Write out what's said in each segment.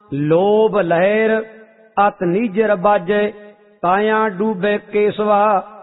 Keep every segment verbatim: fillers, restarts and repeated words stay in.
लोभ लहर अत नीजर बाजे, काया डूबे केसवा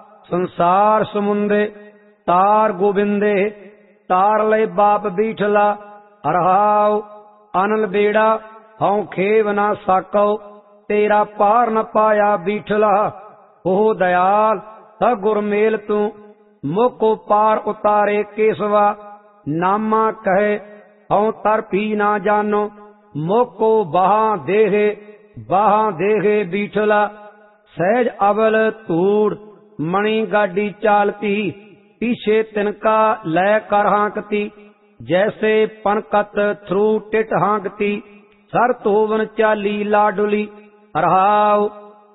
संसार समुंदे। तार गोबिंदे तार ले बाप बीठला, हरहाव अनल बेड़ा हऊँ खेव ना साको। तेरा पार न पाया बीठला, हो दयाल सगुर मेल तू। मुको पार उतारे केसवा, नामा कहे हऊँ तर पी ना जानो। मोको बहा देहे बहा देहे बीठला, सहज अवल तूड़ मणि गाडी चालती। पीछे तिनका लय कर हाँकती, जैसे पनकत थ्रू टिट हाँकती। सर तोवन चाली लाडुली, हरहाव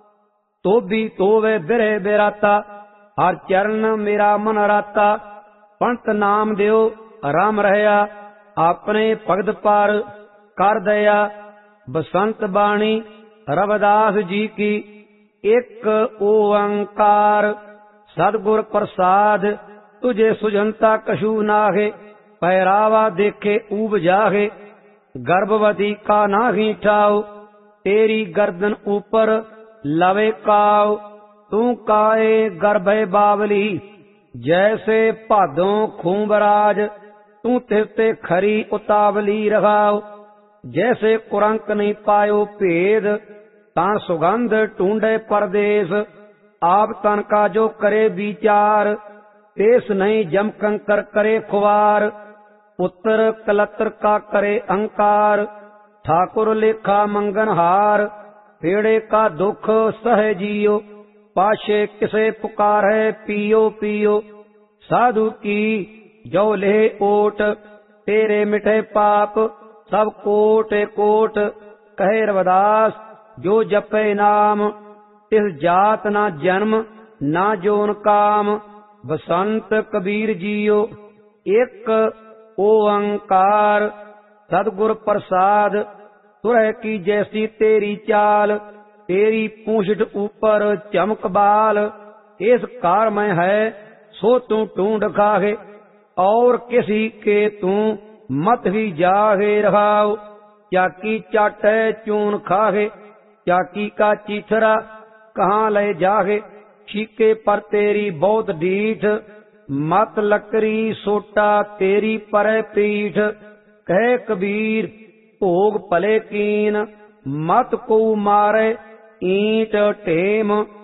तो भी तोवे बिरे बिराता। हर चरण मेरा मन राता, पंत नाम दियो राम रहया। अपने भगत पर कर दया, बसंत बाणी रविदास जी की। एक ओंकार सदगुर प्रसाद, तुझे सुजनता कछु नाहे। पहरावा देखे ऊब जाहे, गर्भवती का नाही ठाव। तेरी गर्दन ऊपर लवे काव, तू काए गर्भे बावली। जैसे भादों खूंबराज, तू तिरते खरी उतावली रखाव। जैसे कुरंक नहीं पायो भेद, तां सुगंध ढूंढे परदेश। आप तन का जो करे विचार, तेस नहीं जम कंकर करे खुवार। पुत्र कलत्र का करे अहंकार, ठाकुर लेखा मंगनहार। पेड़े का दुख सह जियो, पाशे किसे पुकारे पियो पियो। साधु की जो ले ओट, तेरे मिठे पाप सब कोट कोट। कहे रविदास जो जपे नाम, इस जात ना जन्म ना जोन काम। बसंत कबीर जियो एक ओंकार, सदगुर प्रसाद तुरह की जैसी तेरी चाल। तेरी पूंछट ऊपर चमक बाल, इस कार में है सो तू ढूंढ खाहे। और किसी के तू मत भी जाहे रहाव। चाकी चाटे चून खाहे, चाकी का चीथरा कहाँ ले जाहे। छीके पर तेरी बहुत डीठ, मत लकड़ी सोटा तेरी परे पीठ। कहे कबीर भोग भले कीन, मत को मारे ईंट टेम।